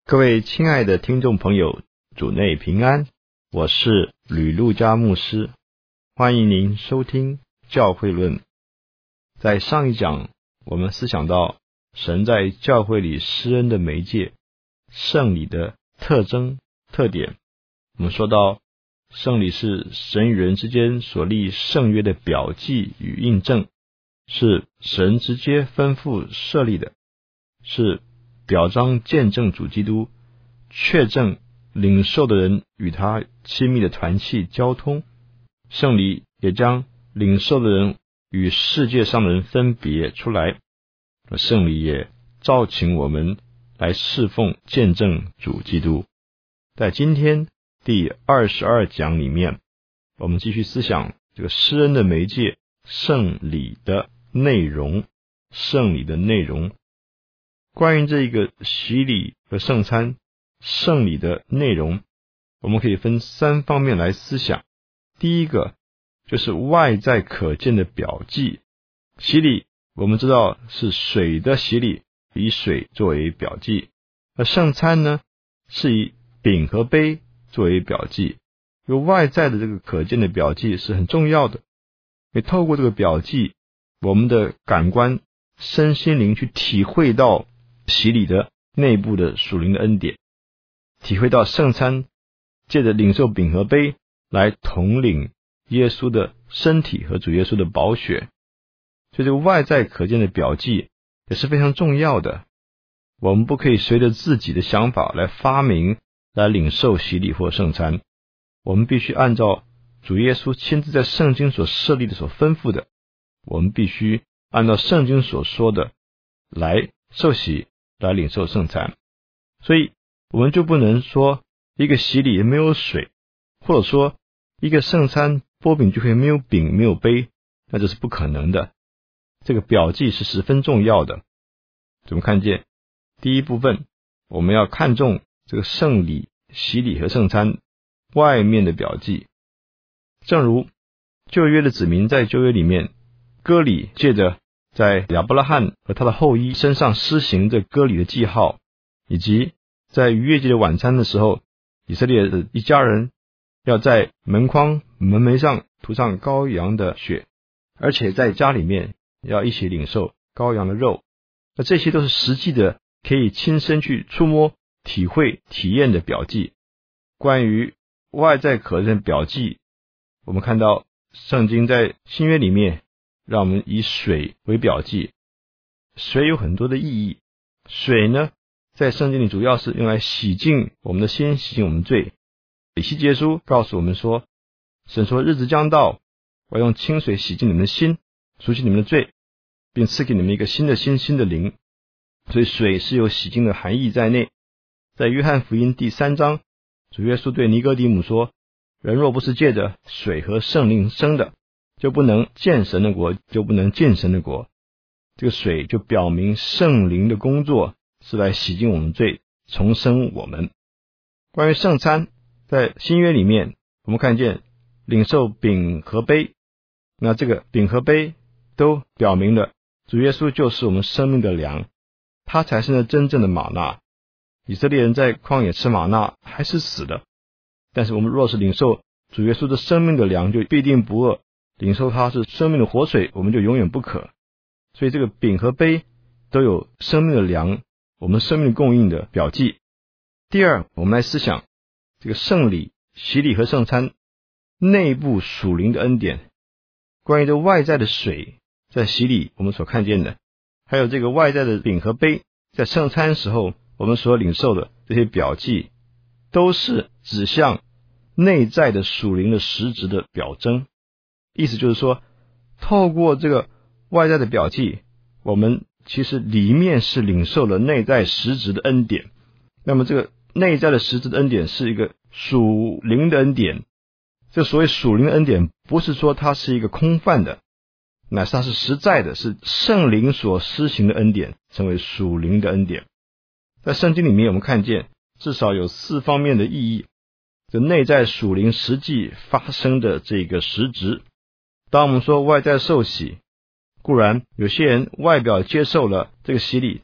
各位亲爱的听众朋友，主内平安，我是吕路加牧师，欢迎您收听教会论。在上一讲，我们思想到神在教会里施恩的媒介，圣礼的特征特点。我们说到圣礼是神与人之间所立圣约的表记与印证，是神直接吩咐设立的，是表彰见证主基督，确证领受的人与他亲密的团契交通。圣礼也将领受的人与世界上的人分别出来，圣礼也召请我们来侍奉见证主基督。在今天第22讲里面，我们继续思想这个施恩的媒介，圣礼的内容。圣礼的内容，关于这一个洗礼和圣餐，圣礼的内容，我们可以分3方面来思想。第一个就是外在可见的表记。洗礼我们知道是水的洗礼，以水作为表记，而圣餐呢，是以饼和杯作为表记。有外在的这个可见的表记是很重要的，也透过这个表记，我们的感官身心灵去体会到洗礼的内部的属灵的恩典，体会到圣餐借着领受饼和杯来统领耶稣的身体和主耶稣的宝血。所以这个外在可见的表记也是非常重要的。我们不可以随着自己的想法来发明来领受洗礼或圣餐，我们必须按照主耶稣亲自在圣经所设立的所吩咐的，我们必须按照圣经所说的来受洗，来领受圣餐。所以我们就不能说一个洗礼没有水，或者说一个圣餐擘饼就可以没有饼没有杯，那这是不可能的。这个表记是十分重要的。怎么看见？第一部分，我们要看重这个圣礼、洗礼和圣餐外面的表记。正如旧约的子民在旧约里面，割礼借着在亚伯拉罕和他的后裔身上施行这割礼的记号，以及在逾越节的晚餐的时候，以色列的一家人要在门框门楣上涂上羔羊的血，而且在家里面要一起领受羔羊的肉。那这些都是实际的，可以亲身去触摸、体会、体验的表记。关于外在可见的表记，我们看到圣经在新约里面让我们以水为表记。水有很多的意义。水呢，在圣经里主要是用来洗净我们的心，洗净我们罪。以西结书告诉我们说，神说日子将到，我用清水洗净你们的心，除去你们的罪，并赐给你们一个新的心，新的灵。所以水是有洗净的含义在内。在约翰福音第3章，主耶稣对尼哥底母说，人若不是借着水和圣灵生的，就不能见神的国，就不能见神的国。这个水就表明圣灵的工作是来洗净我们罪，重生我们。关于圣餐，在新约里面我们看见领受饼和杯，那这个饼和杯都表明了主耶稣就是我们生命的粮，他才是那真正的玛纳。以色列人在旷野吃玛纳还是死的，但是我们若是领受主耶稣的生命的粮，就必定不饿，领受他是生命的活水，我们就永远不渴。所以这个饼和杯都有生命的粮，我们生命供应的表记。第二，我们来思想这个圣礼、洗礼和圣餐内部属灵的恩典。关于这外在的水，在洗礼我们所看见的，还有这个外在的饼和杯，在圣餐时候我们所领受的这些表记，都是指向内在的属灵的实质的表征。意思就是说，透过这个外在的表记，我们其实里面是领受了内在实质的恩典。那么这个内在的实质的恩典是一个属灵的恩典。这所谓属灵的恩典，不是说它是一个空泛的，乃是它是实在的，是圣灵所施行的恩典，成为属灵的恩典。在圣经里面我们看见至少有4方面的意义，这内在属灵实际发生的这个实质。当我们说外在受洗，固然有些人外表接受了这个洗礼，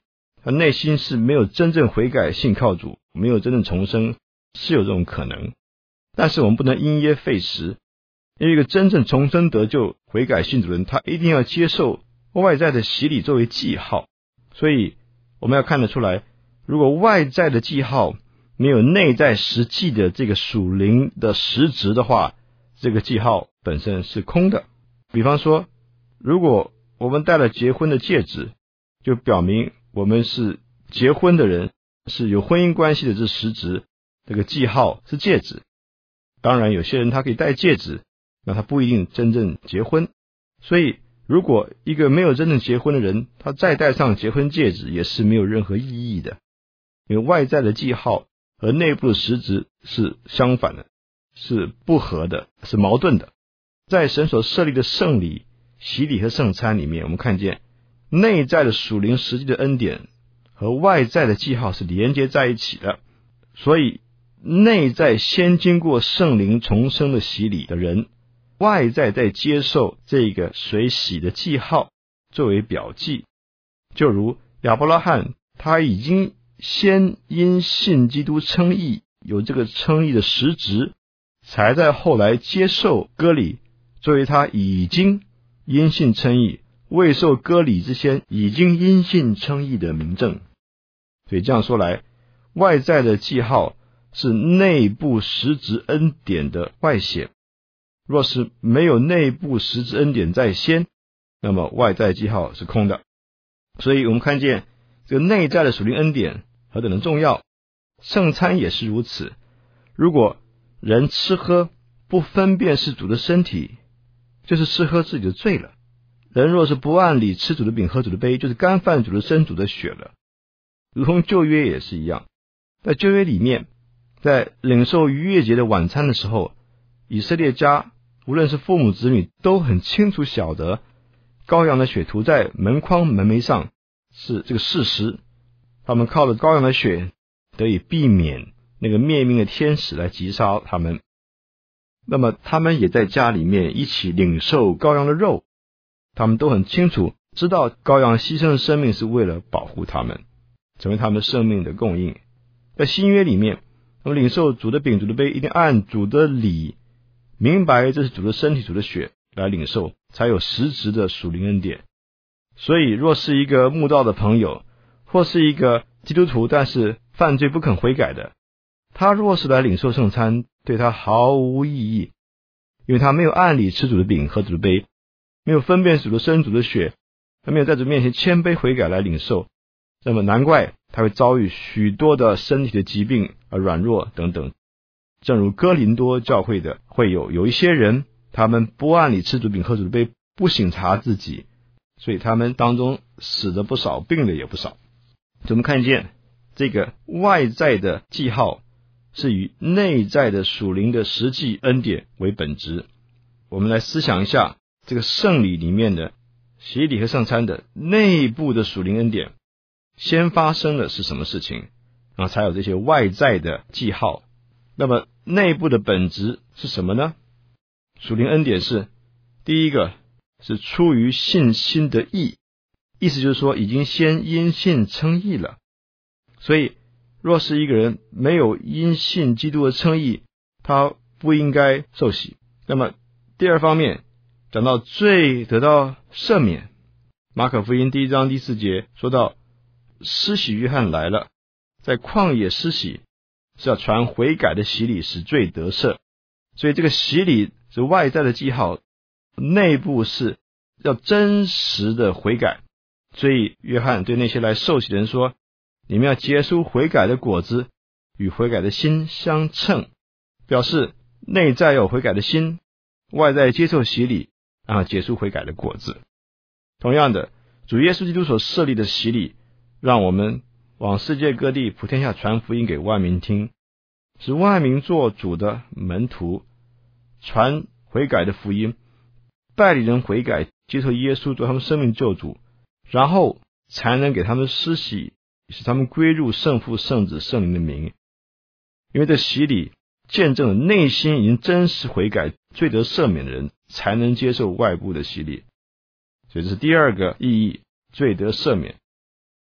他内心是没有真正悔改信靠主，没有真正重生，是有这种可能。但是我们不能因噎废食，因为一个真正重生得救悔改信主的人，他一定要接受外在的洗礼作为记号。所以我们要看得出来，如果外在的记号没有内在实际的这个属灵的实质的话，这个记号本身是空的。比方说，如果我们戴了结婚的戒指，就表明我们是结婚的人，是有婚姻关系的，这实质，这个记号是戒指。当然有些人他可以戴戒指，那他不一定真正结婚。所以如果一个没有真正结婚的人，他再戴上结婚戒指也是没有任何意义的，因为外在的记号和内部的实质是相反的，是不合的，是矛盾的。在神所设立的圣礼、洗礼和圣餐里面，我们看见内在的属灵实际的恩典和外在的记号是连接在一起的。所以内在先经过圣灵重生的洗礼的人，外在在接受这个水洗的记号作为表记。就如亚伯拉罕，他已经先因信基督称义，有这个称义的实质，才在后来接受割礼，作为他已经因信称义，未受割礼之前已经因信称义的明证。所以这样说来，外在的记号是内部实质恩典的外显，若是没有内部实质恩典在先，那么外在记号是空的。所以我们看见这个内在的属灵恩典何等的重要，圣餐也是如此。如果人吃喝不分辨是主的身体，就是吃喝自己的罪了。人若是不按理吃主的饼喝主的杯，就是干犯主的身主的血了。如同旧约也是一样，在旧约里面，在领受逾越节的晚餐的时候，以色列家无论是父母子女都很清楚晓得，羔羊的血涂在门框门楣上是这个事实，他们靠着羔羊的血得以避免那个灭命的天使来击杀他们。那么他们也在家里面一起领受羔羊的肉，他们都很清楚知道羔羊牺牲的生命是为了保护他们，成为他们生命的供应。在新约里面，他们领受主的饼主的杯，一定按主的礼明白这是主的身体主的血来领受，才有实质的属灵恩典。所以若是一个慕道的朋友，或是一个基督徒但是犯罪不肯悔改的，他若是来领受圣餐，对他毫无意义，因为他没有按理吃主的饼喝主的杯，没有分辨主的身主的血，他没有在主面前谦卑悔改来领受，那么难怪他会遭遇许多的身体的疾病软弱等等。正如哥林多教会的会有一些人，他们不按理吃主饼喝主的杯，不省察自己，所以他们当中死的不少，病的也不少。我们看见这个外在的记号是以内在的属灵的实际恩典为本质。我们来思想一下这个圣礼里面的洗礼和圣餐的内部的属灵恩典先发生的是什么事情，然后才有这些外在的记号。那么内部的本质是什么呢？属灵恩典是第一个是出于信心的义，意思就是说已经先因信称义了。所以若是一个人没有因信基督的称义，他不应该受洗。那么第二方面讲到罪得到赦免，马可福音1章第4节说到施洗约翰来了，在旷野施洗是要传悔改的洗礼，使罪得赦。所以这个洗礼是外在的记号，内部是要真实的悔改。所以约翰对那些来受洗的人说，你们要结出悔改的果子，与悔改的心相称，表示内在有悔改的心，外在接受洗礼，然后结出悔改的果子。同样的，主耶稣基督所设立的洗礼，让我们往世界各地普天下传福音给万民听，使万民做主的门徒，传悔改的福音，带领人悔改，接受耶稣做他们生命救主，然后才能给他们施洗，使他们归入圣父圣子圣灵的名。因为这洗礼见证了内心已经真实悔改罪得赦免的人才能接受外部的洗礼，所以这是第二个意义，罪得赦免。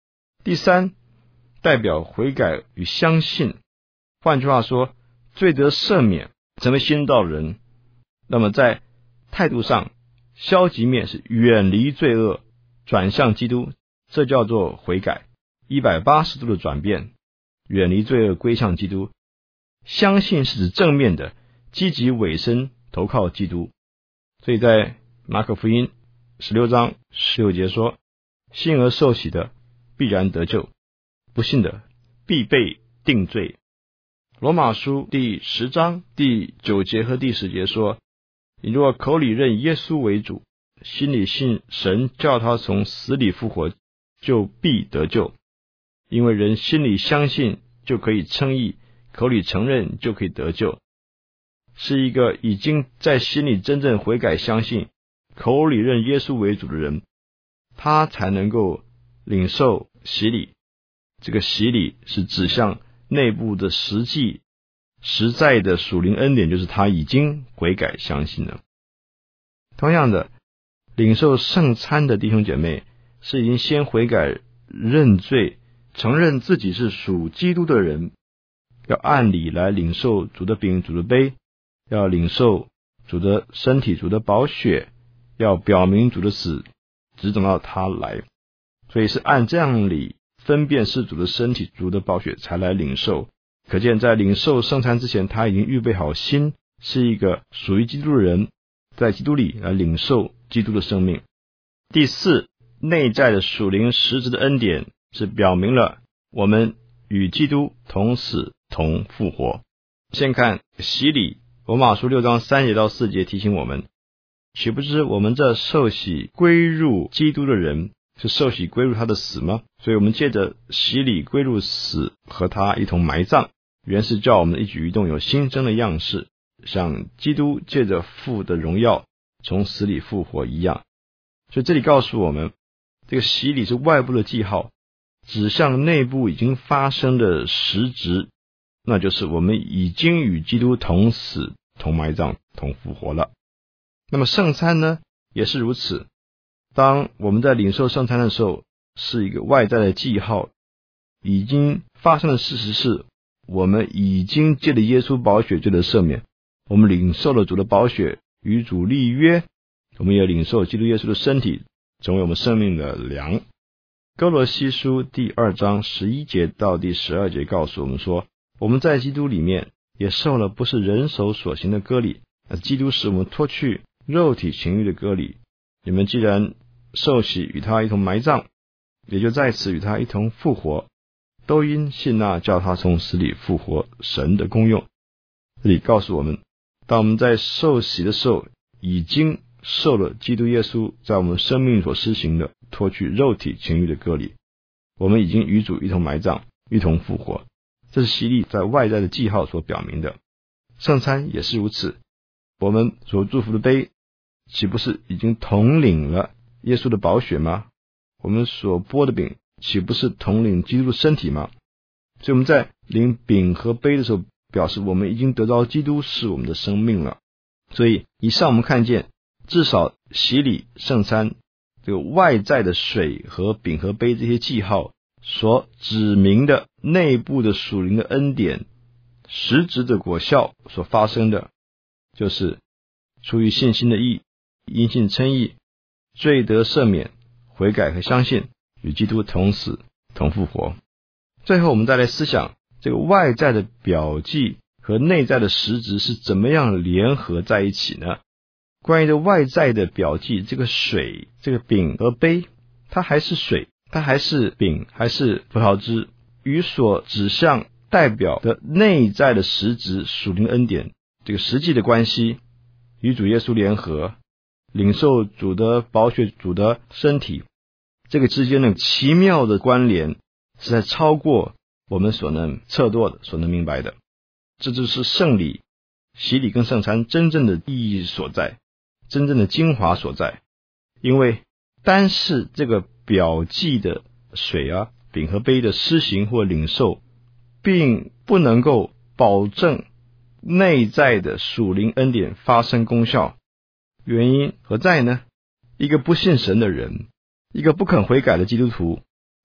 第三，代表悔改与相信。换句话说，罪得赦免，成为新造的人。那么在态度上，消极面是远离罪恶，转向基督，这叫做悔改，180度的转变，远离罪恶，归向基督。相信是指正面的，积极委身，投靠基督。所以在马可福音16章16节说，信而受洗的必然得救，不信的必被定罪。罗马书第10章第9节和第10节说，你若口里认耶稣为主，心里信神叫他从死里复活，就必得救。因为人心里相信就可以称义，口里承认就可以得救。是一个已经在心里真正悔改相信，口里认耶稣为主的人，他才能够领受洗礼。这个洗礼是指向内部的实际实在的属灵恩典，就是他已经悔改相信了。同样的，领受圣餐的弟兄姐妹是已经先悔改认罪，承认自己是属基督的人，要按理来领受主的饼主的杯，要领受主的身体主的宝血，要表明主的死只等到他来。所以是按这样理分辨是主的身体主的宝血才来领受。可见在领受圣餐之前，他已经预备好心，是一个属于基督的人，在基督里来领受基督的生命。第四，内在的属灵实质的恩典是表明了我们与基督同死同复活。先看洗礼，罗马书6章3节到4节提醒我们，岂不知我们这受洗归入基督的人，是受洗归入他的死吗？所以我们借着洗礼归入死，和他一同埋葬，原是叫我们的一举一动有新生的样式，像基督借着父的荣耀从死里复活一样。所以这里告诉我们，这个洗礼是外部的记号，指向内部已经发生的实质，那就是我们已经与基督同死同埋葬同复活了。那么圣餐呢也是如此，当我们在领受圣餐的时候，是一个外在的记号，已经发生的事实是我们已经借着耶稣宝血罪的赦免，我们领受了主的宝血，与主立约，我们也领受基督耶稣的身体，成为我们生命的粮。哥罗西书第2章11节到第12节告诉我们说，我们在基督里面也受了不是人手所行的割礼，基督使我们脱去肉体情欲的割礼。你们既然受洗与他一同埋葬，也就在此与他一同复活，都因信那叫他从死里复活神的功用。这里告诉我们，当我们在受洗的时候，已经受了基督耶稣在我们生命所施行的脱去肉体情欲的割礼，我们已经与主一同埋葬，一同复活。这是洗礼在外在的记号所表明的。圣餐也是如此，我们所祝福的杯，岂不是已经同领了耶稣的宝血吗？我们所擘的饼，岂不是同领基督的身体吗？所以我们在领饼和杯的时候，表示我们已经得到基督是我们的生命了。所以以上我们看见，至少洗礼圣餐这个外在的水和饼和杯这些记号所指明的内部的属灵的恩典实质的果效所发生的，就是出于信心的义，因信称义，罪得赦免，悔改和相信，与基督同死同复活。最后我们再来思想这个外在的表记和内在的实质是怎么样联合在一起呢？关于这外在的表记，这个水，这个饼和杯，它还是水，它还是饼，还是葡萄汁，与所指向代表的内在的实质属灵恩典这个实际的关系，与主耶稣联合，领受主的宝血，主的身体，这个之间的奇妙的关联实在超过我们所能测度的，所能明白的。这就是圣礼、洗礼跟圣餐真正的意义所在，真正的精华所在。因为单是这个表记的水啊、饼和杯的施行或领受，并不能够保证内在的属灵恩典发生功效。原因何在呢？一个不信神的人，一个不肯悔改的基督徒，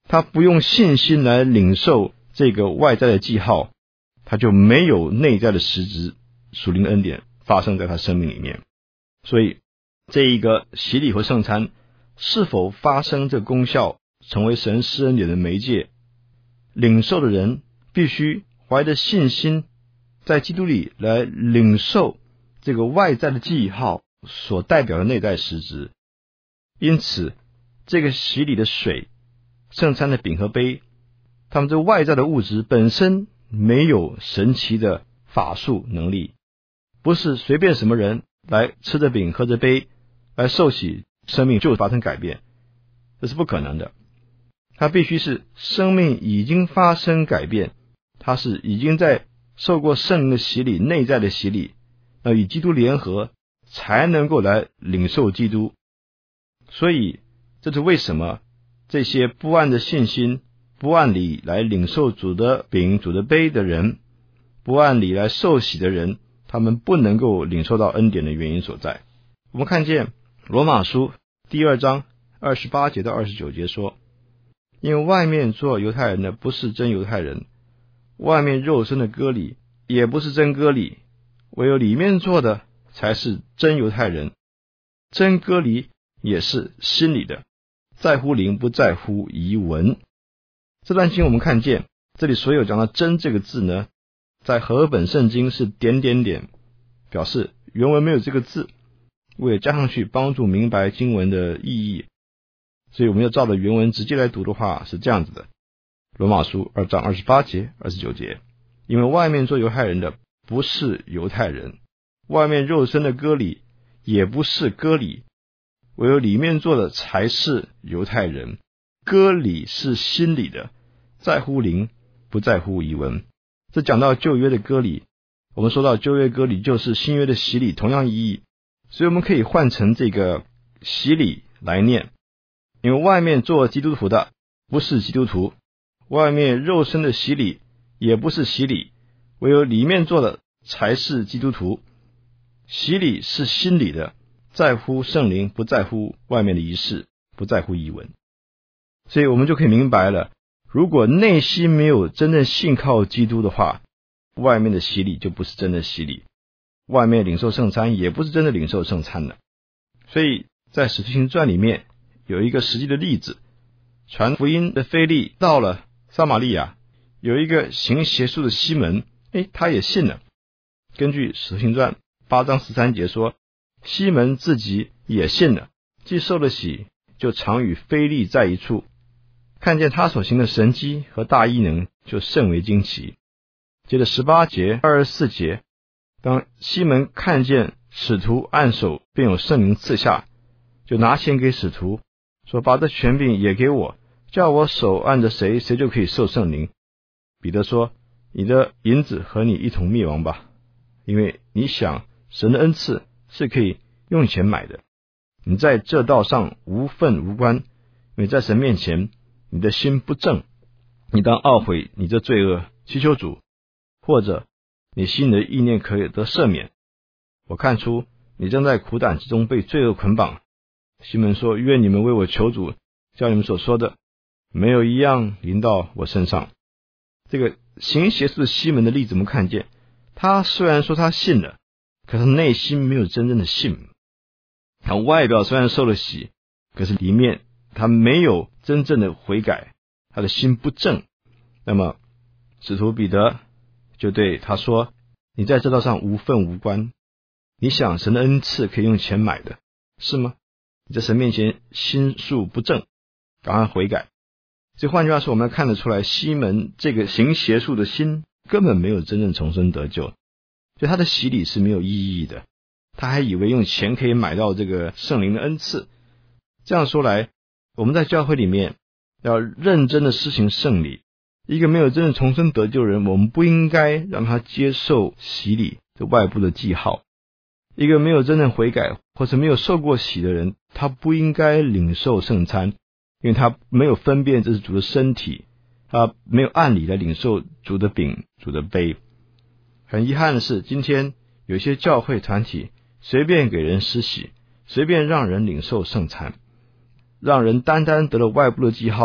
他不用信心来领受这个外在的记号，他就没有内在的实质属灵恩典发生在他生命里面。所以这一个洗礼和圣餐是否发生这功效，成为神施恩典的媒介，领受的人必须怀着信心在基督里来领受这个外在的记号所代表的内在实质。因此这个洗礼的水、圣餐的饼和杯，他们这外在的物质本身没有神奇的法术能力，不是随便什么人来吃着饼喝着杯来受洗，生命就发生改变，这是不可能的。它必须是生命已经发生改变，它是已经在受过圣灵的洗礼，内在的洗礼，与基督联合，才能够来领受基督。所以这是为什么这些不按着信心、不按理来领受主的饼、主的杯的人，不按理来受洗的人，他们不能够领受到恩典的原因所在。我们看见罗马书第2章28节到29节说，因为外面做犹太人的不是真犹太人，外面肉身的割礼也不是真割礼，唯有里面做的才是真犹太人。真割礼也是心里的，在乎灵不在乎仪文。这段经我们看见这里所有讲到真这个字呢，在和合本圣经是点点点，表示原文没有这个字，为了加上去帮助明白经文的意义，所以我们要照着原文直接来读的话是这样子的。罗马书2章28节29节，因为外面做犹太人的不是犹太人，外面肉身的割礼也不是割礼，唯有里面做的才是犹太人。割礼是心里的，在乎灵不在乎仪文。这讲到旧约的割礼，我们说到旧约割礼就是新约的洗礼，同样意义，所以我们可以换成这个洗礼来念。因为外面做基督徒的不是基督徒，外面肉身的洗礼也不是洗礼，唯有里面做的才是基督徒。洗礼是心里的，在乎圣灵不在乎外面的仪式，不在乎仪文。所以我们就可以明白了，如果内心没有真正信靠基督的话，外面的洗礼就不是真的洗礼，外面领受圣餐也不是真的领受圣餐的。所以在使徒行传里面有一个实际的例子，传福音的腓利到了撒玛利亚，有一个行邪术的西门，他也信了。根据使徒行传8章13节说，西门自己也信了，既受了洗，就常与腓利在一处，看见他所行的神迹和大异能，就甚为惊奇。接着18节24节，当西门看见使徒按手便有圣灵赐下，就拿钱给使徒，说把这权柄也给我，叫我手按着谁，谁就可以受圣灵。彼得说，你的银子和你一同灭亡吧，因为你想神的恩赐是可以用钱买的。你在这道上无份无关，因为在神面前你的心不正，你当懊悔你这罪恶，祈求主，或者你心里的意念可以得赦免。我看出你正在苦胆之中被罪恶捆绑。西门说，愿你们为我求主，叫你们所说的没有一样临到我身上。这个行邪术的西门的例子我们看见，他虽然说他信了，可是内心没有真正的信。他外表虽然受了洗，可是里面他没有真正的悔改，他的心不正。那么使徒彼得就对他说，你在这道上无份无关，你想神的恩赐可以用钱买的，是吗？你在神面前心术不正，赶快悔改。所以换句话说，我们看得出来，西门这个行邪术的心根本没有真正重生得救，所以他的洗礼是没有意义的。他还以为用钱可以买到这个圣灵的恩赐。这样说来，我们在教会里面要认真的施行圣礼。一个没有真正重生得救的人，我们不应该让他接受洗礼这外部的记号。一个没有真正悔改或是没有受过洗的人，他不应该领受圣餐，因为他没有分辨这是主的身体，他没有按理来领受主的饼、主的杯。很遗憾的是，今天有些教会团体随便给人施洗，随便让人领受圣餐，让人单单得了外部的记号，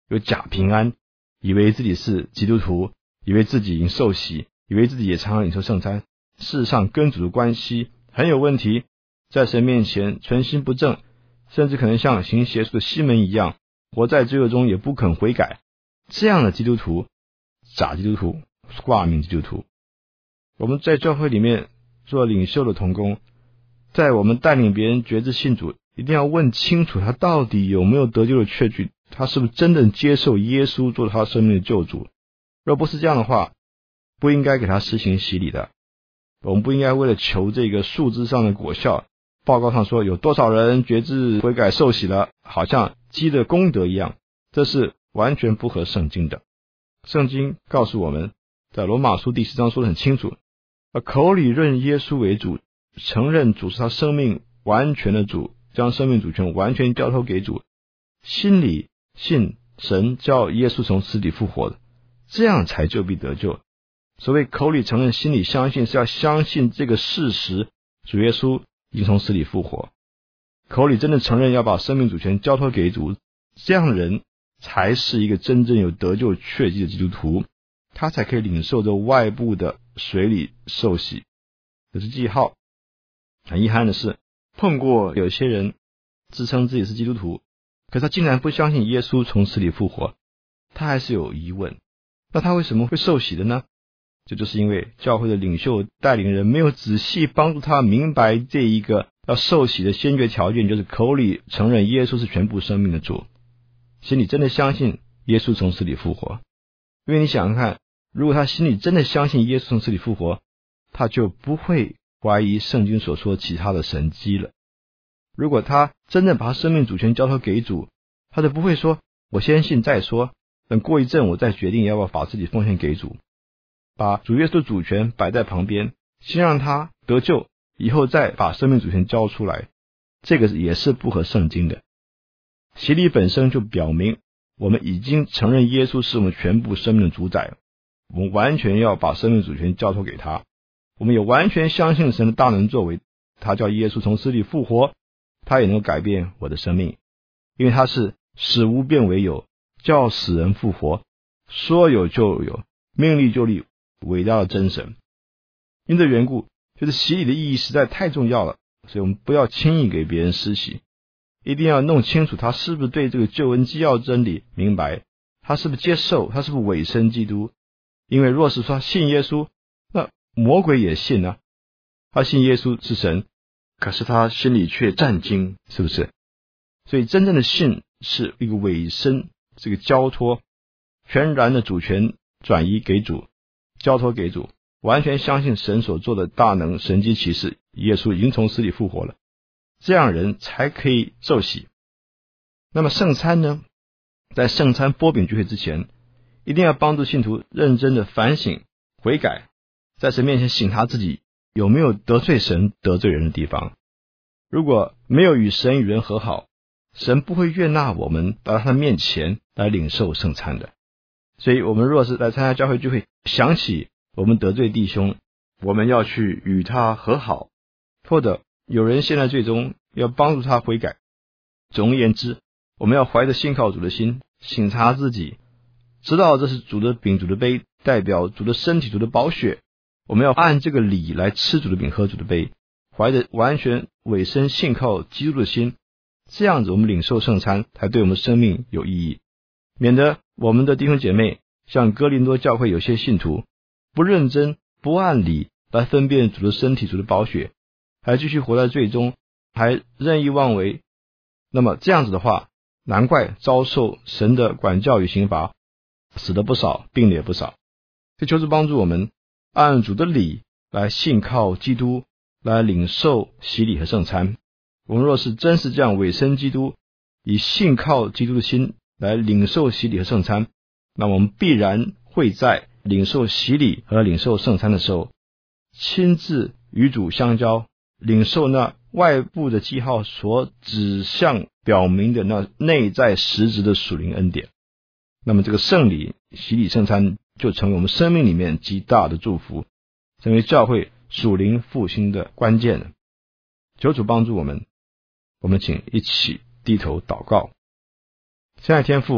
有假平安，以为自己是基督徒，以为自己已经受洗，以为自己也常常领受圣餐，事实上跟主的关系很有问题，在神面前存心不正，甚至可能像行邪术的西门一样，活在罪恶中也不肯悔改。这样的基督徒，假基督徒，挂名基督徒。我们在教会里面做领袖的同工，在我们带领别人决志信主，一定要问清楚他到底有没有得救的确据，他是不是真正接受耶稣做他生命的救主。若不是这样的话，不应该给他施行洗礼的。我们不应该为了求这个数字上的果效，报告上说有多少人决志悔改受洗了，好像积的功德一样，这是完全不合圣经的。圣经告诉我们，在罗马书第10章说得很清楚，口里认耶稣为主，承认主是他生命完全的主，将生命主权完全交托给主，心里信神叫耶稣从死里复活的，这样才就必得救。所谓口里承认心里相信，是要相信这个事实，主耶稣已经从死里复活。口里真的承认要把生命主权交托给主，这样的人才是一个真正有得救确据的基督徒，他才可以领受这外部的水里受洗，这是记号。很遗憾的是，碰过有些人自称自己是基督徒，可是他竟然不相信耶稣从死里复活，他还是有疑问。那他为什么会受洗的呢？这就是因为教会的领袖带领人没有仔细帮助他明白这一个要受洗的先决条件，就是口里承认耶稣是全部生命的主，心里真的相信耶稣从死里复活。因为你想想看，如果他心里真的相信耶稣从死里复活，他就不会怀疑圣经所说其他的神迹了。如果他真的把生命主权交托给主，他就不会说我先信再说，等过一阵我再决定要不要把自己奉献给主。把主耶稣的主权摆在旁边，先让他得救，以后再把生命主权交出来，这个也是不合圣经的。洗礼本身就表明我们已经承认耶稣是我们全部生命的主宰，我们完全要把生命主权交托给他，我们也完全相信神的大能作为，他叫耶稣从死里复活，他也能够改变我的生命，因为他是使无变为有，叫死人复活，说有就有，命立就立，伟大的真神。因这缘故，就是洗礼的意义实在太重要了，所以我们不要轻易给别人施洗，一定要弄清楚他是不是对这个救恩基要真理明白，他是不是接受，他是不是委身基督。因为若是说他信耶稣，那魔鬼也信啊，他信耶稣是神，可是他心里却战惊，是不是？所以真正的信是一个委身，这个交托，全然的主权转移给主，交托给主，完全相信神所做的大能神迹奇事，耶稣已经从死里复活了，这样人才可以受洗。那么圣餐呢，在圣餐擘饼聚会之前，一定要帮助信徒认真的反省悔改，在神面前省察自己有没有得罪神得罪人的地方。如果没有与神与人和好，神不会悦纳我们到他的面前来领受圣餐的。所以我们若是来参加教会聚会，想起我们得罪弟兄，我们要去与他和好，或者有人陷在罪中，要帮助他悔改。总而言之，我们要怀着信靠主的心，省察自己，知道这是主的饼主的杯，代表主的身体主的宝血，我们要按这个礼来吃主的饼喝主的杯，怀着完全委身信靠基督的心，这样子我们领受圣餐才对我们生命有意义，免得我们的弟兄姐妹像哥林多教会有些信徒不认真不按理来分辨主的身体主的宝血，还继续活在罪中，还任意妄为，那么这样子的话，难怪遭受神的管教与刑罚，死的不少，病的也不少。这就是帮助我们按主的理来信靠基督，来领受洗礼和圣餐。我们若是真是这样委身基督，以信靠基督的心来领受洗礼和圣餐，那我们必然会在领受洗礼和领受圣餐的时候，亲自与主相交，领受那外部的记号所指向表明的那内在实质的属灵恩典。那么这个圣礼洗礼圣餐就成为我们生命里面极大的祝福，成为教会属灵复兴的关键了。求主帮助我们，我们请一起低头祷告。亲爱的天父，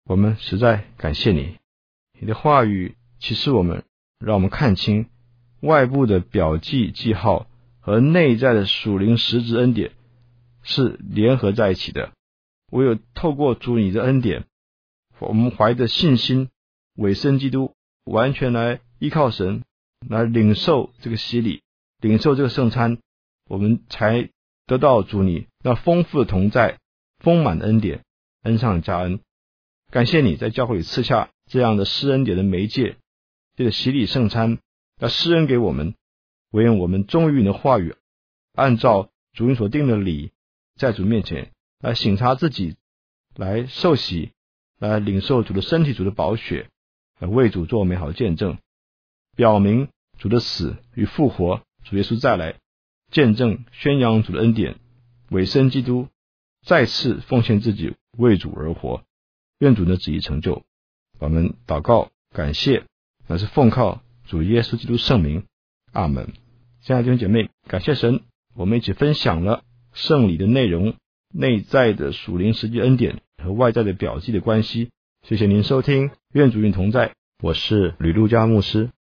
我们实在感谢你，你的话语启示我们，让我们看清外部的表记记号和内在的属灵实质恩典是联合在一起的。唯有透过主你的恩典，我们怀着信心委身基督，完全来依靠神，来领受这个洗礼，领受这个圣餐，我们才得到主你那丰富的同在，丰满的恩典，恩上加恩。感谢你在教会里赐下这样的施恩典的媒介，这个洗礼圣餐要施恩给我们，唯愿我们忠于你的话语，按照主你所定的礼，在主面前来省察自己，来受洗，来领受主的身体，主的宝血，来为主做美好的见证，表明主的死与复活，主耶稣再来，见证宣扬主的恩典，委身基督，再次奉献自己为主而活。愿主的旨意成就。我们祷告感谢，乃是奉靠主耶稣基督圣名，阿们。亲爱的弟兄姐妹，感谢神，我们一起分享了圣礼的内容，内在的属灵实际恩典和外在的表记的关系。谢谢您收听，愿主与你同在，我是吕路加牧师。